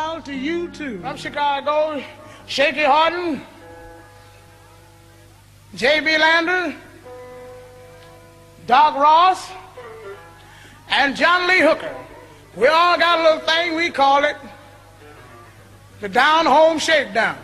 out to you too. From Chicago, Shaky Horton, J.B. Lander, Doc Ross, and John Lee Hooker. We all got a little thing, we call it the Down Home Shakedown.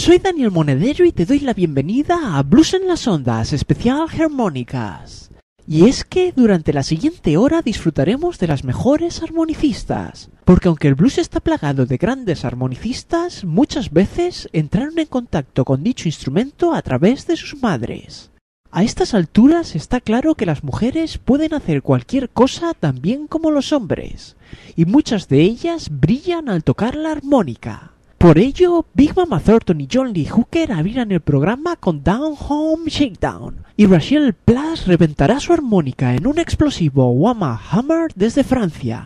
Soy Daniel Monedero y te doy la bienvenida a Blues en las Ondas, especial Harmónicas. Y es que durante la siguiente hora disfrutaremos de las mejores armonicistas, porque aunque el blues está plagado de grandes armonicistas, muchas veces entraron en contacto con dicho instrumento a través de sus madres. A estas alturas está claro que las mujeres pueden hacer cualquier cosa tan bien como los hombres, y muchas de ellas brillan al tocar la armónica. Por ello, Big Mama Thornton y John Lee Hooker abrirán el programa con Down Home Shakedown, y Rachel Plas reventará su armónica en un explosivo Wama Hammer desde Francia.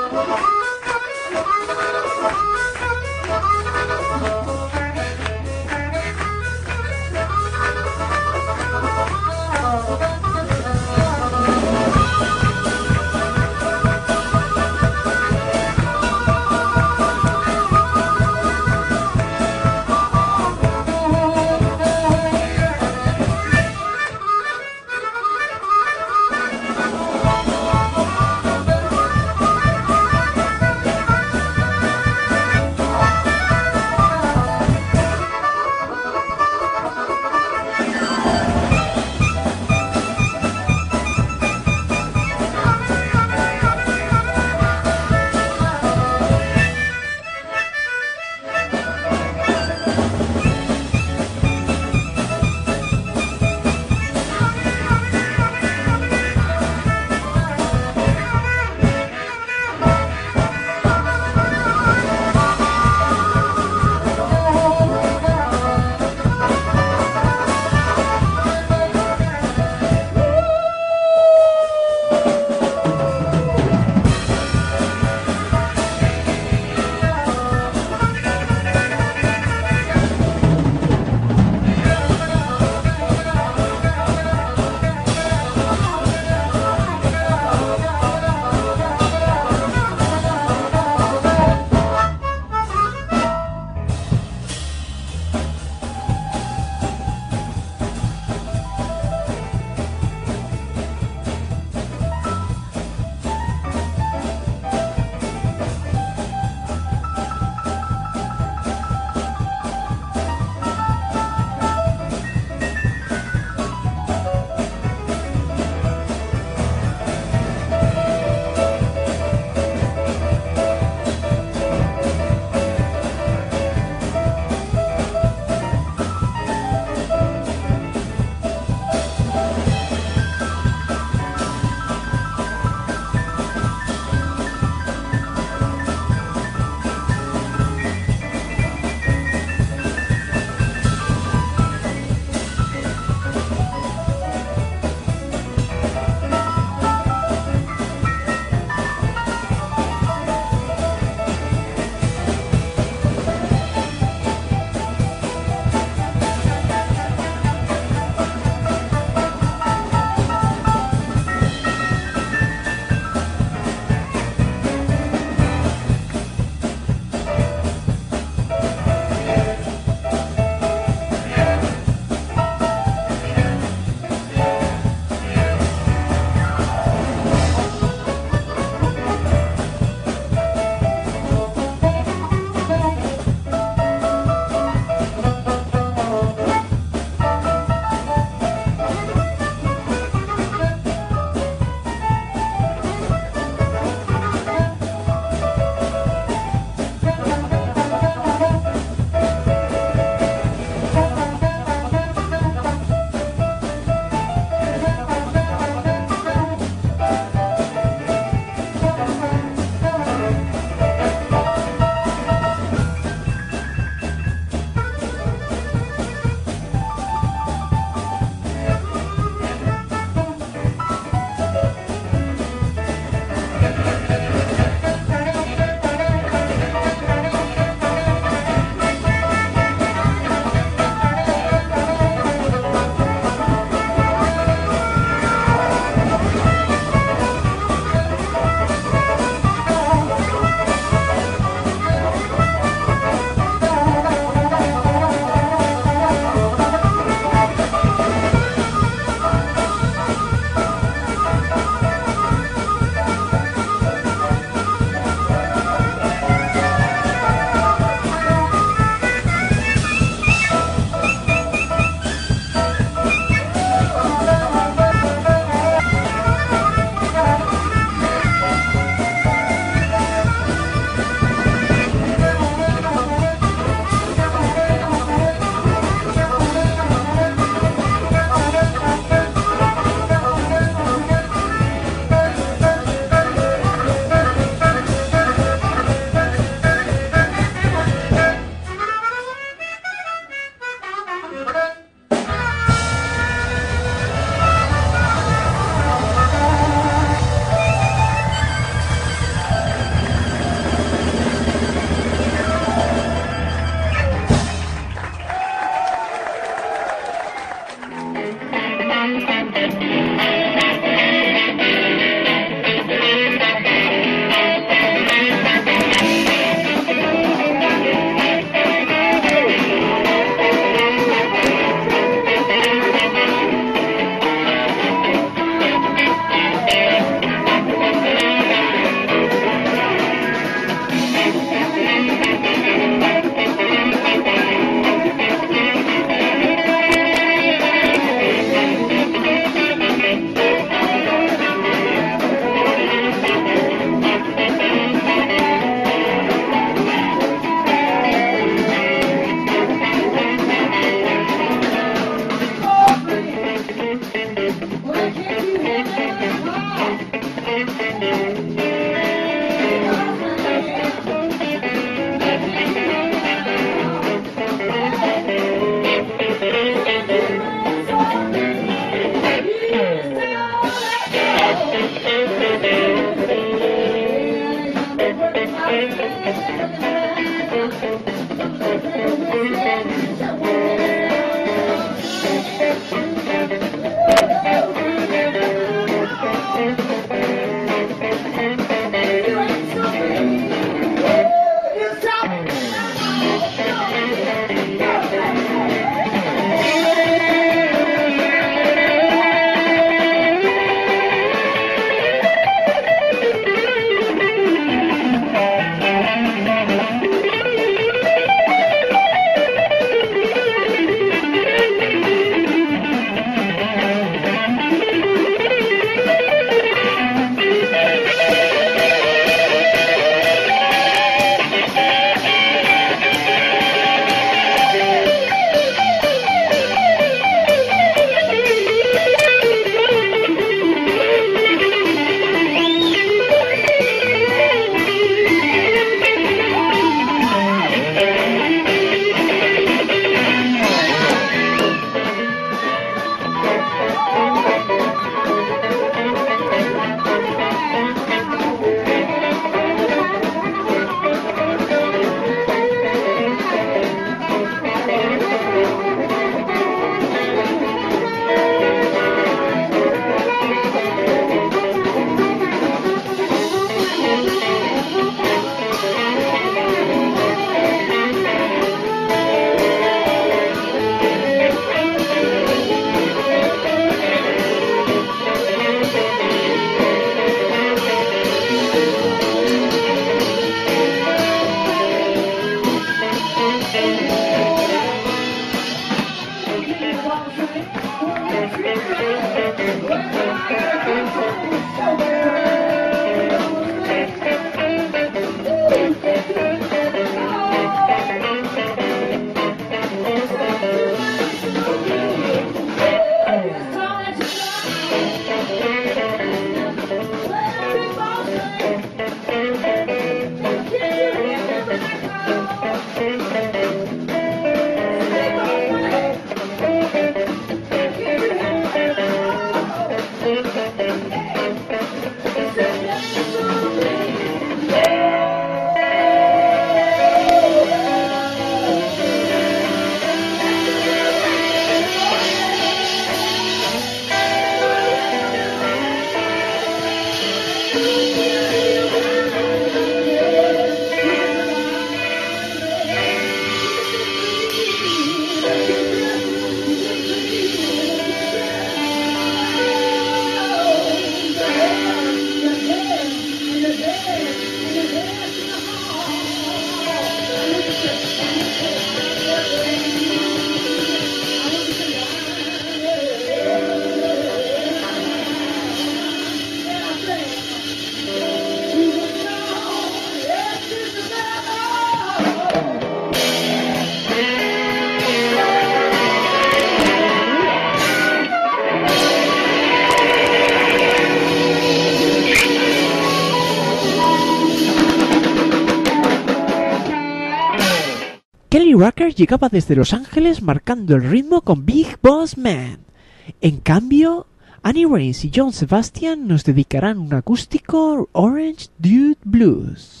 Kelly Rucker llegaba desde Los Ángeles marcando el ritmo con Big Boss Man. En cambio, Annie Raines y John Sebastian nos dedicarán un acústico Orange Dude Blues.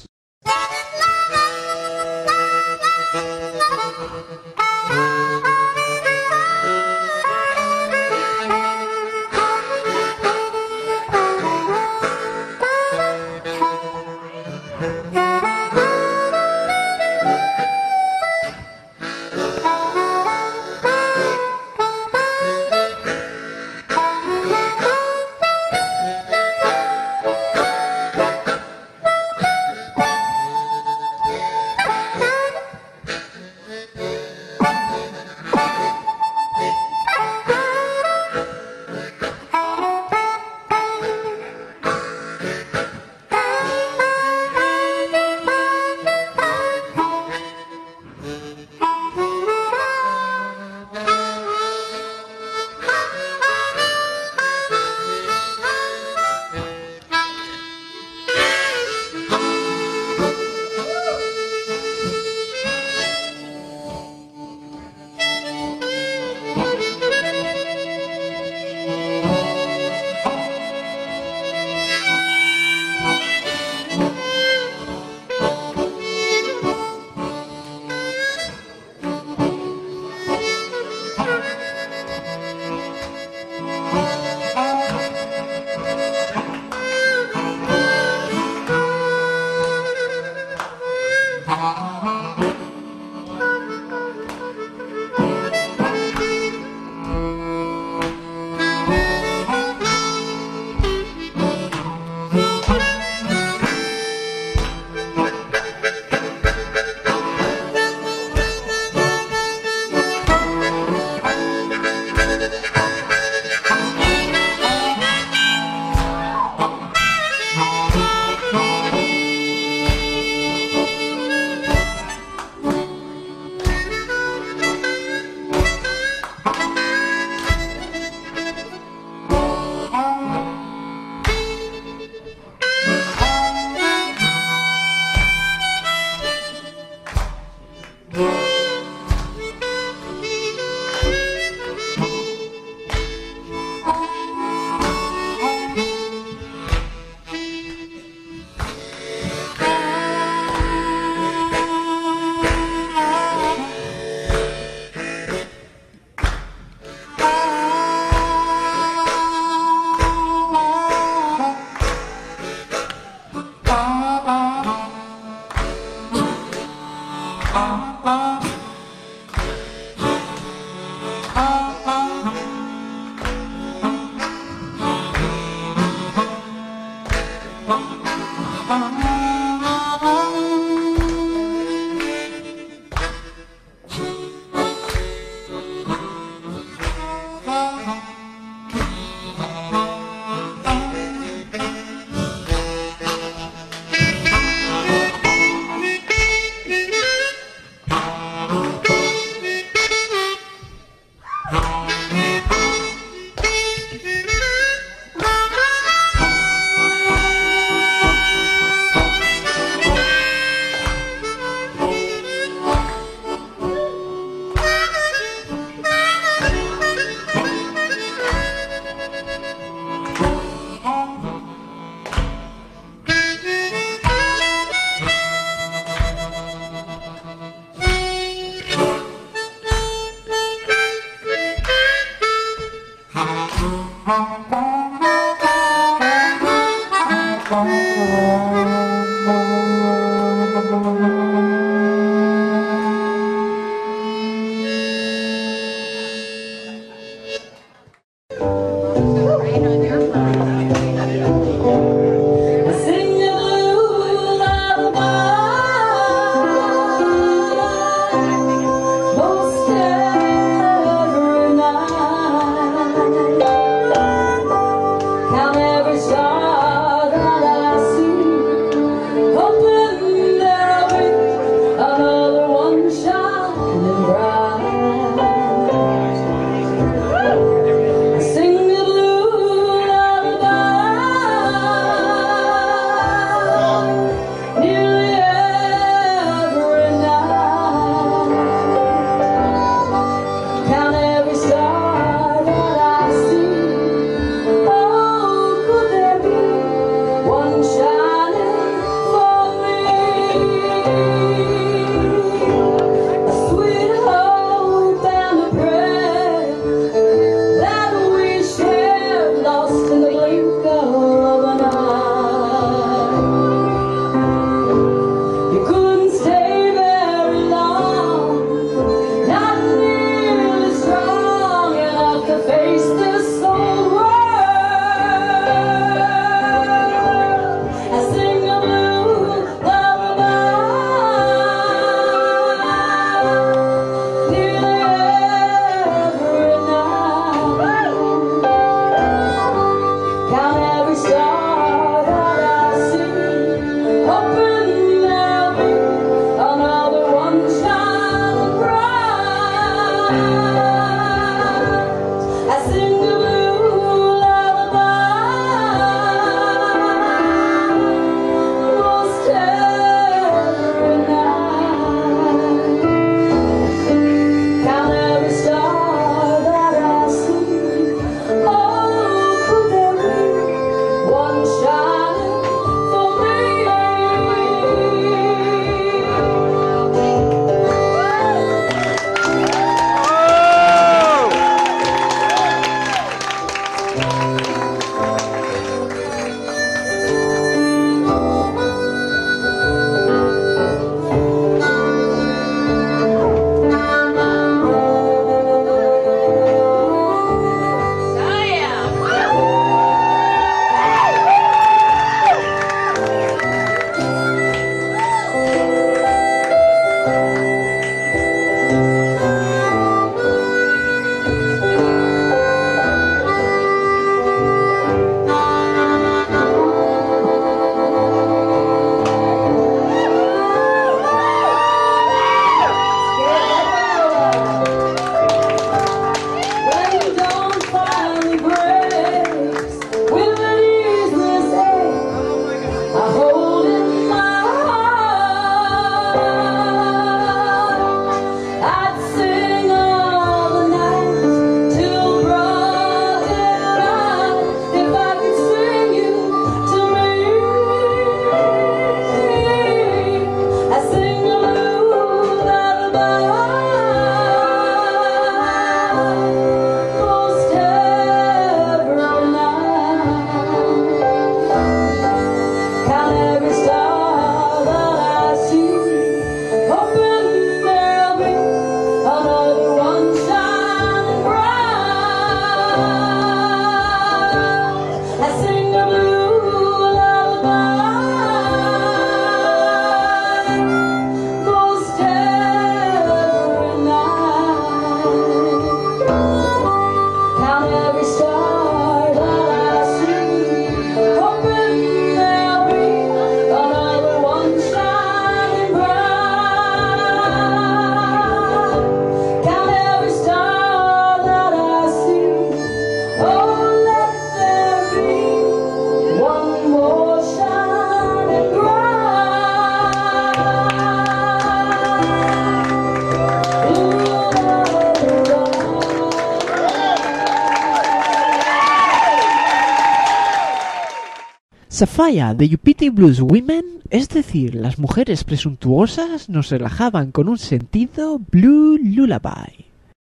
Sapphire de You Pity Blues Women, es decir, las mujeres presuntuosas, nos relajaban con un sentido blue lullaby.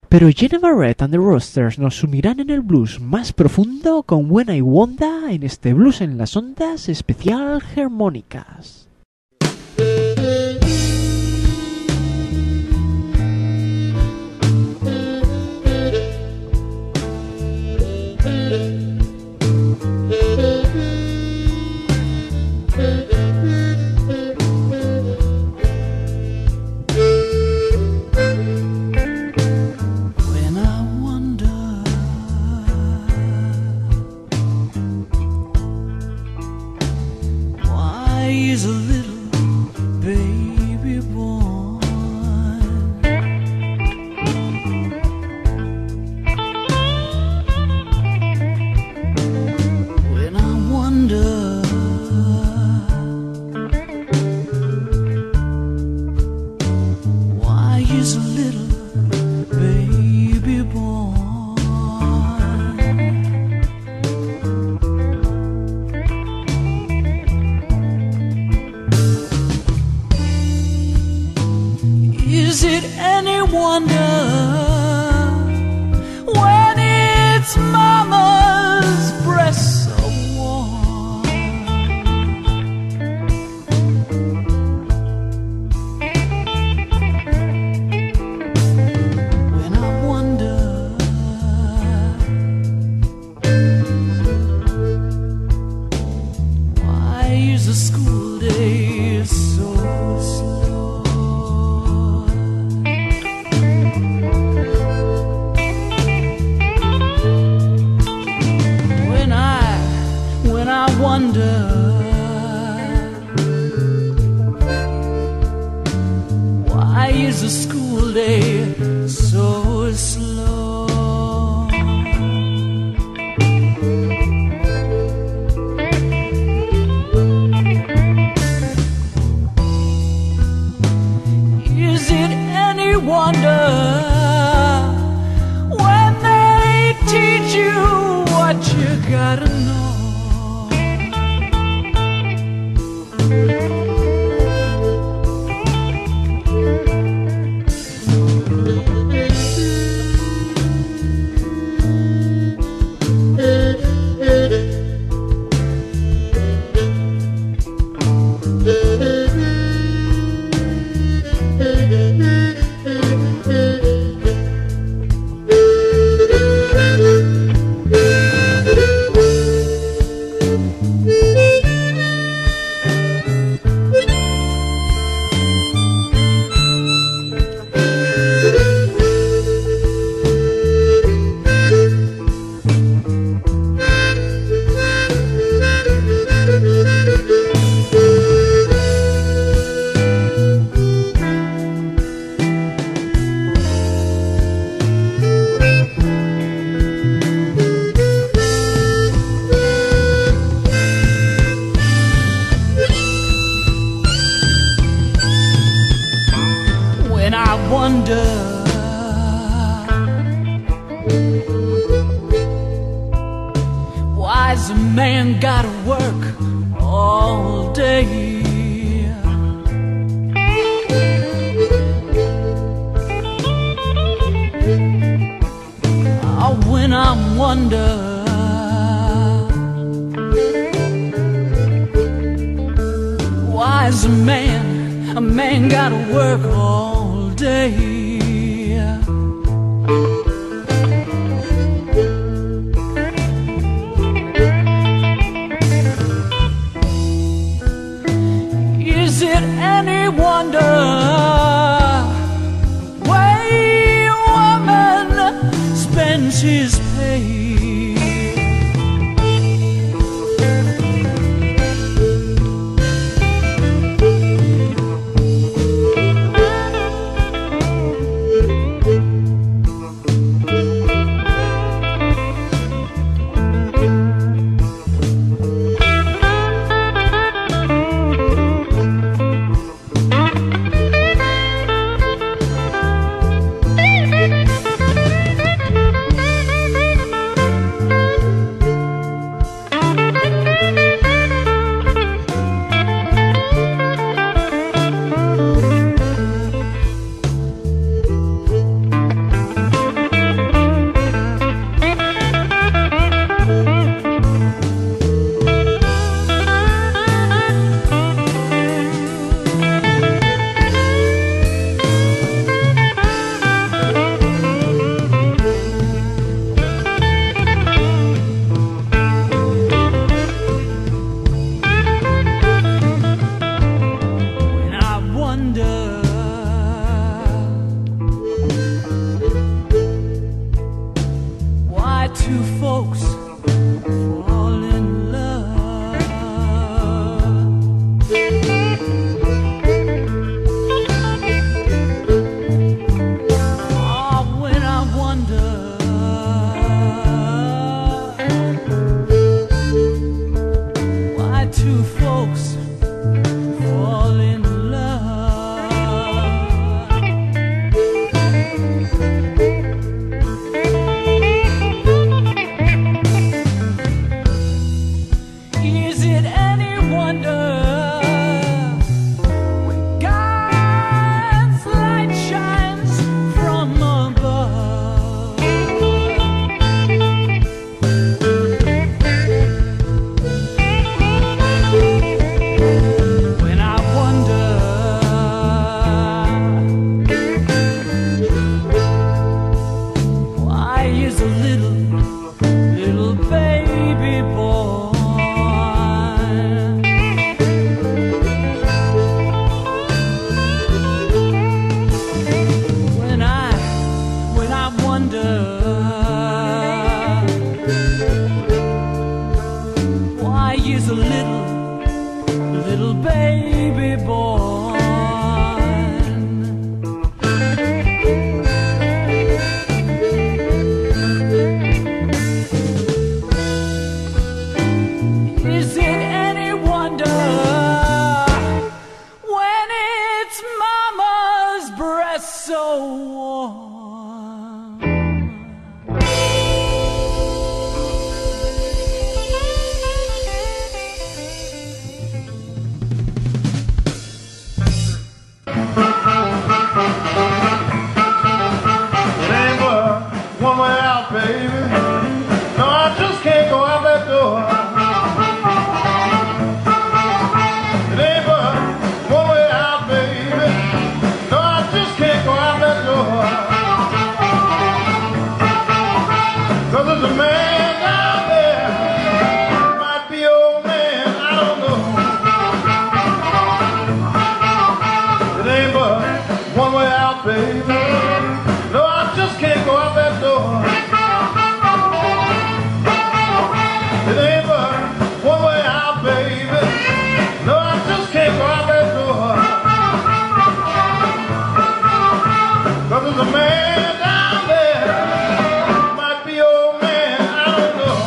Pero Jenna Barrett and the Roosters nos sumirán en el blues más profundo con When I Wonder en este Blues en las Ondas especial Harmónicas. two folks fall in love? Oh, when I wonder why two folks fall in love. Is it any wonder when God's light shines from above? When I wonder why is a little baby born? When I wonder why is a little baby born? Is it any wonder when it's mama's breast so warm? It ain't but one way out, baby. No, I just can't go out that door. It ain't but one way out, baby. No, I just can't go out that door. 'Cause there's a man down there, might be old man, I don't know. It ain't but one way out, baby. No, I just can't go out that door. It ain't but one way out, baby. No, I just can't go out that door. 'Cause there's a man down there, might be old man, I don't know.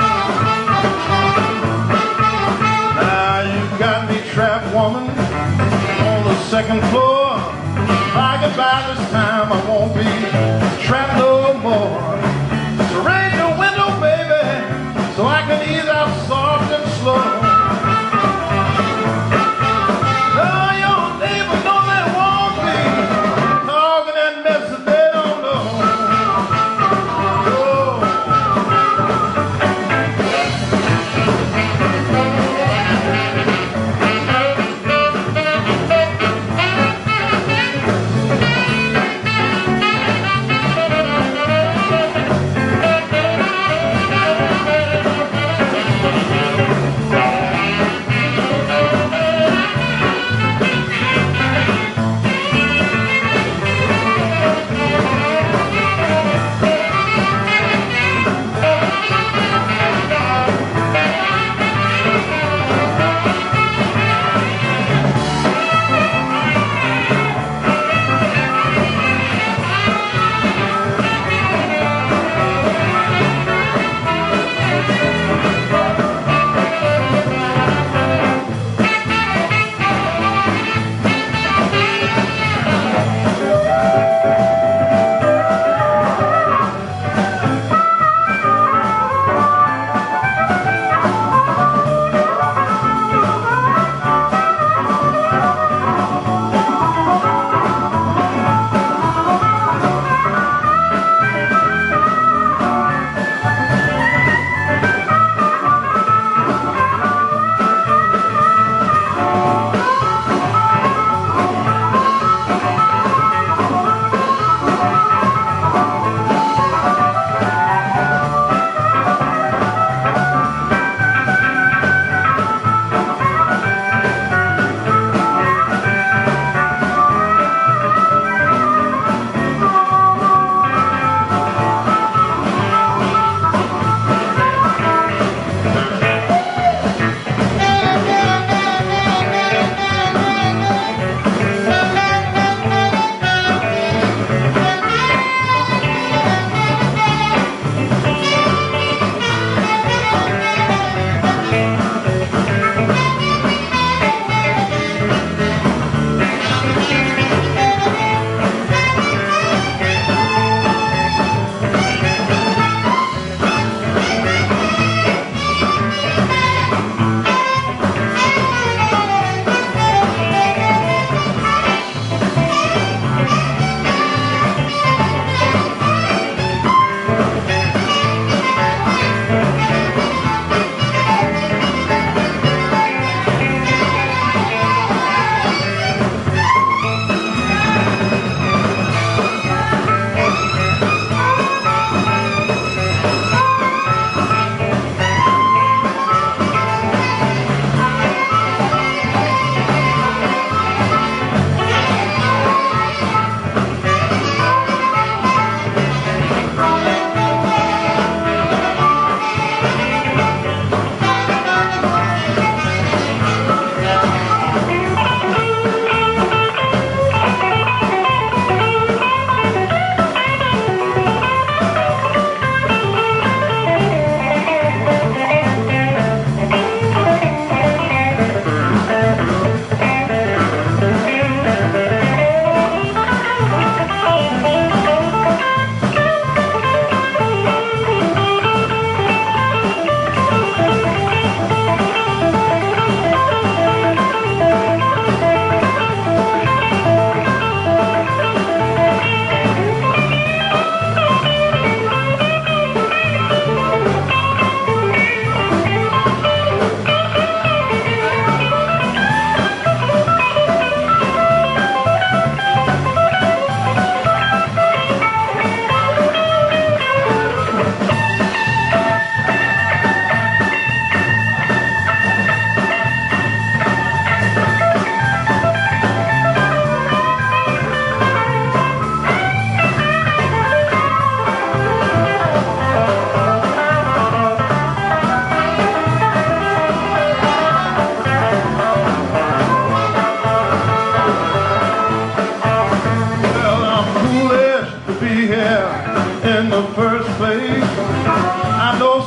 Now you got me trapped, woman, on the second floor. By goodbye this time I won't be trapped no more. So raise your window, baby, so I can ease out soft and slow. No, your neighbor know they won't be talking that mess that they don't know. Oh.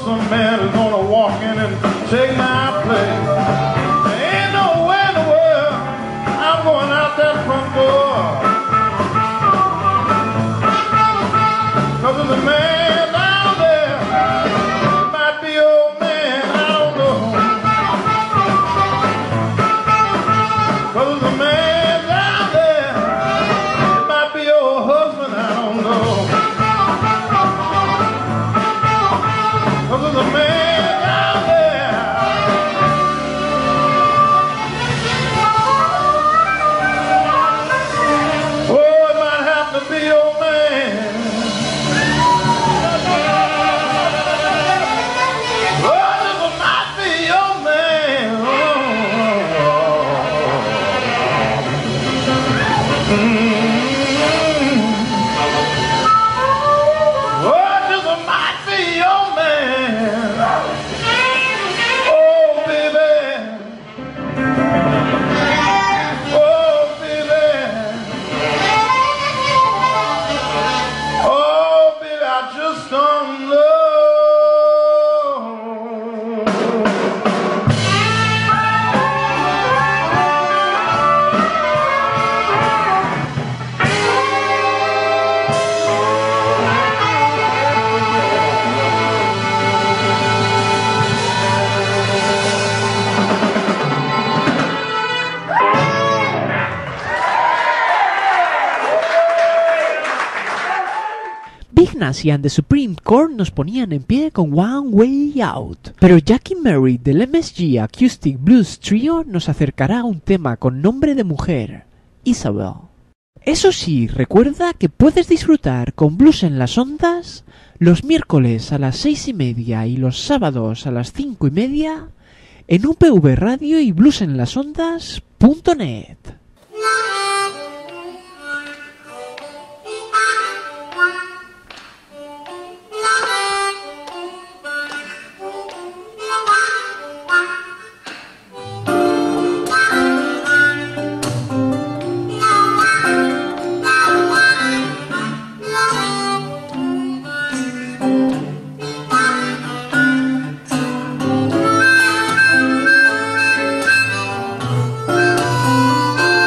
some man is gonna walk in and take my place. There ain't nowhere in the world I'm going out that front door. 'Cause there's a man down there, it might be old man, I don't know. 'Cause there's a man down there, it might be old husband, I don't know. 'Cause there's a man down there. Oh, it might have to be old man. Big Nazi and the Supreme Court nos ponían en pie con One Way Out, pero Jackie Murray del MSG Acoustic Blues Trio nos acercará a un tema con nombre de mujer, Isabel. Eso sí, recuerda que puedes disfrutar con Blues en las Ondas los miércoles a las 6:30 y los sábados a las 5:30 en UPV Radio y bluesenlasondas.net. Thank you.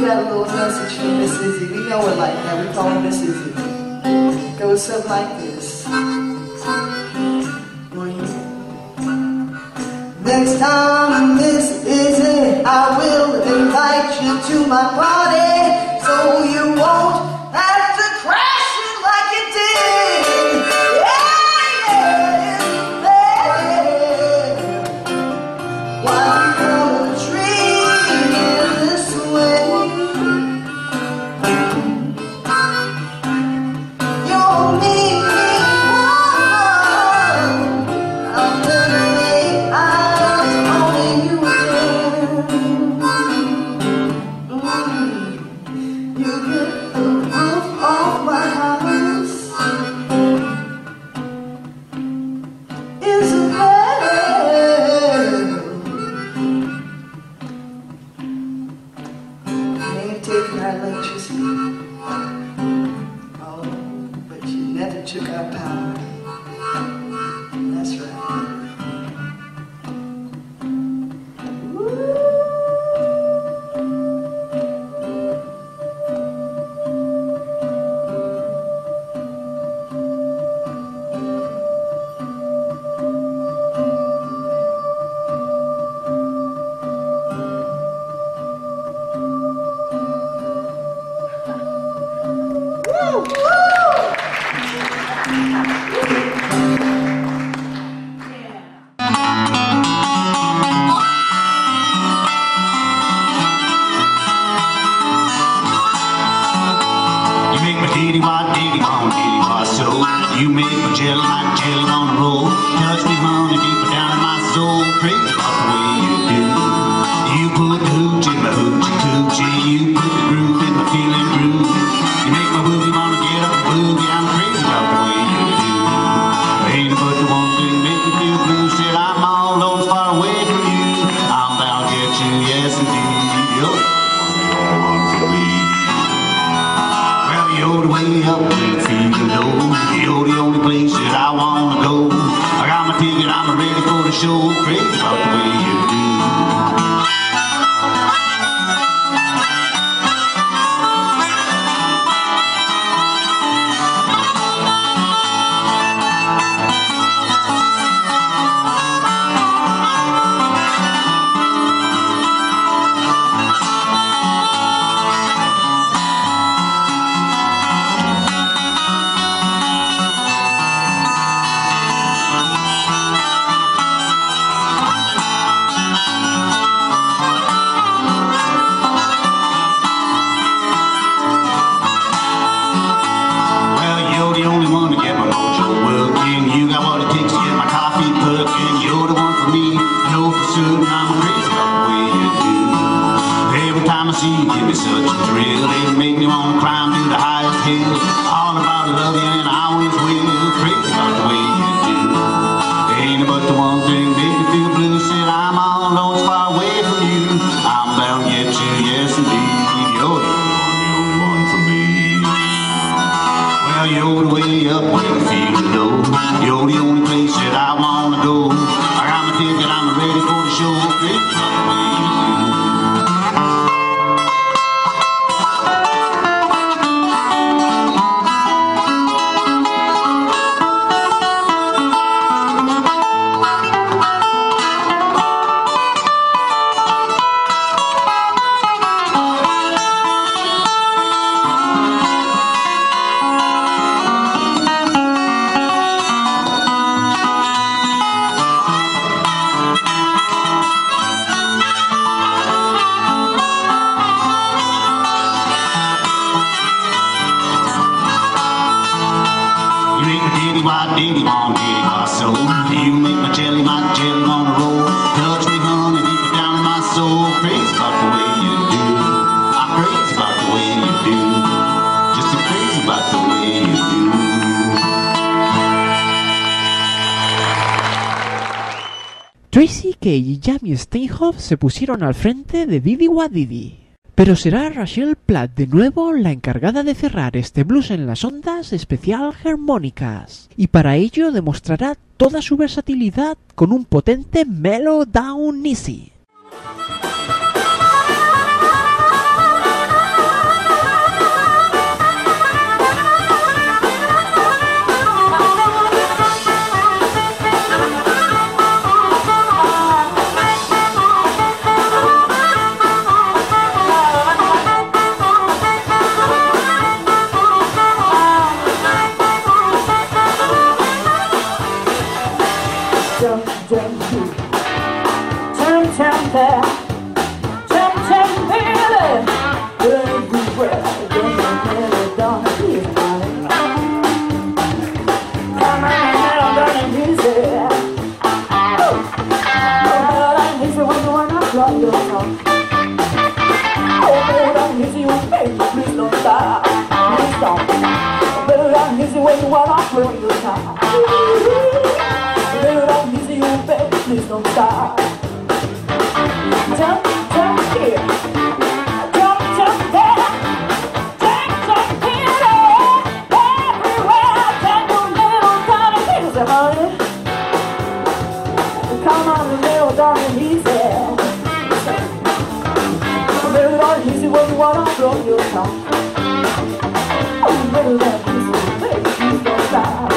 got a little message from Miss Izzy. We know her like that. We call her Miss Izzy. It goes something like this. Next time, Miss Izzy, I will invite you to my party, so you won't have to crash it like you did. Why you gonna treat me this way? You're me, woman. I'm gonna lay eyes on you again. You get the roof off my house. Isn't that ain't taking our electricity. Oh, but you never took our power. That's right. You make my diddy wah so. You make my jelly on the roll. Touch me, honey, deeper down in my soul. Crazy about the way you do. You put the hooch in my hoochie coochie. You put the groove in my feeling groove. You make my boogie wanna get up and boogie. I'm crazy about the way you do. Ain't but the one thing make me feel blue. Said I'm all those far away from you. I'm bound to get you, yes indeed. You're the one for me. Well, you're the way up when I'm feeling low. You're the only place that I wanna go. I got my ticket, I'm ready for the show. Crazy about the way you do. Tracy Kay y Jamie Steinhoff se pusieron al frente de Diddy Wah Diddy. Pero será Rachel Platt de nuevo la encargada de cerrar este Blues en las Ondas especial Harmónicas, y para ello demostrará toda su versatilidad con un potente Mellow Down Easy. when you wanna throw your time. Little don't easy, you baby, please don't stop. Jump, jump here, jump, jump there, jump, jump here, everywhere. Take your little tiny easy, honey. Come on, little darling, easy. Little darling, easy when you wanna throw your time. Little darling, easy, baby, please don't stop.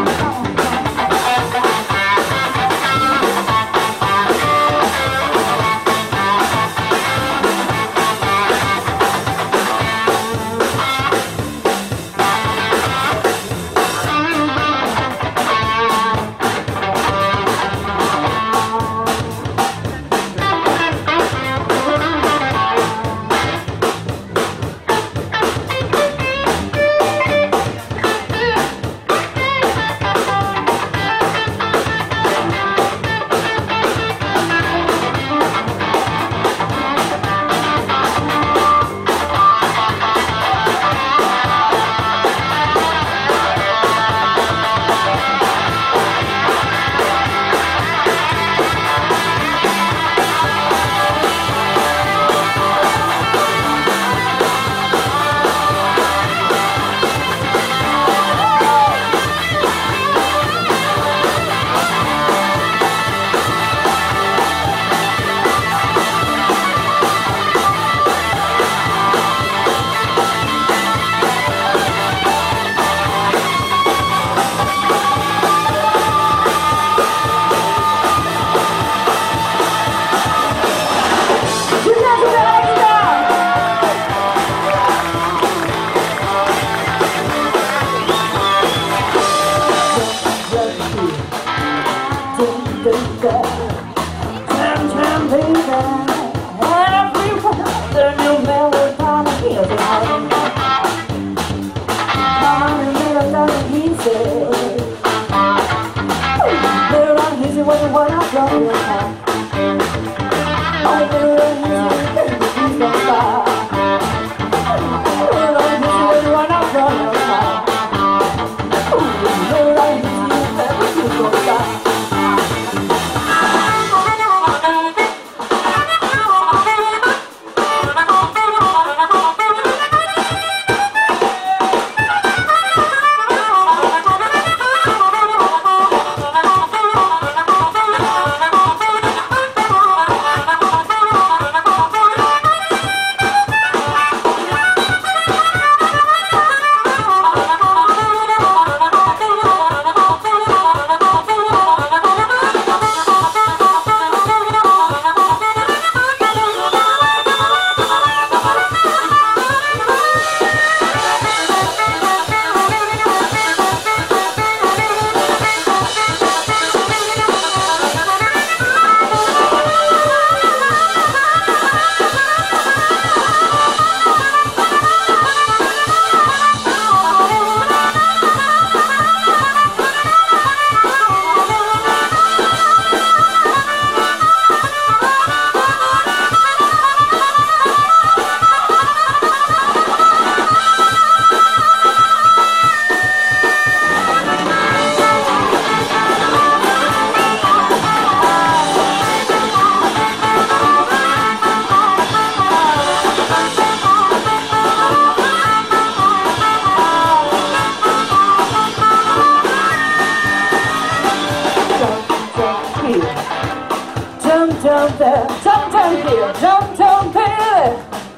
Jump there, jump here, jump here.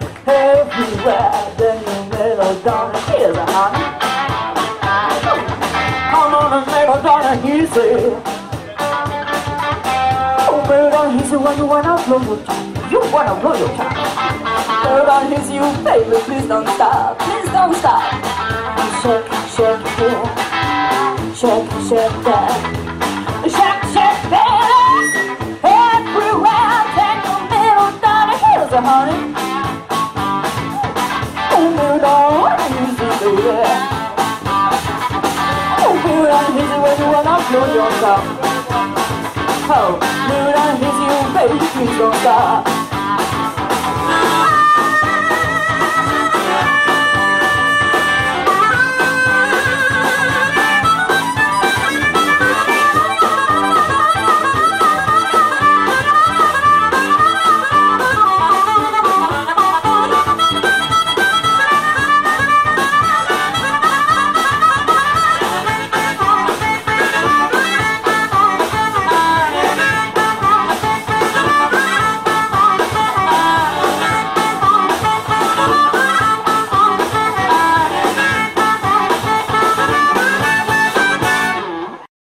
Everywhere, then you little darling, here's a honey. Come on, little darling, easy. Oh, little darling, easy when you wanna blow your time. You wanna blow your time. Little darling, easy, you baby, please don't stop, please don't stop. Shake, shake here, shake, shake there, shake, shake there. Everywhere, take a little darling, here's a honey. Oh, little darling, easy, baby. Oh, little darling, easy when you wanna blow yourself. Oh, little darling, easy, baby, please don't stop.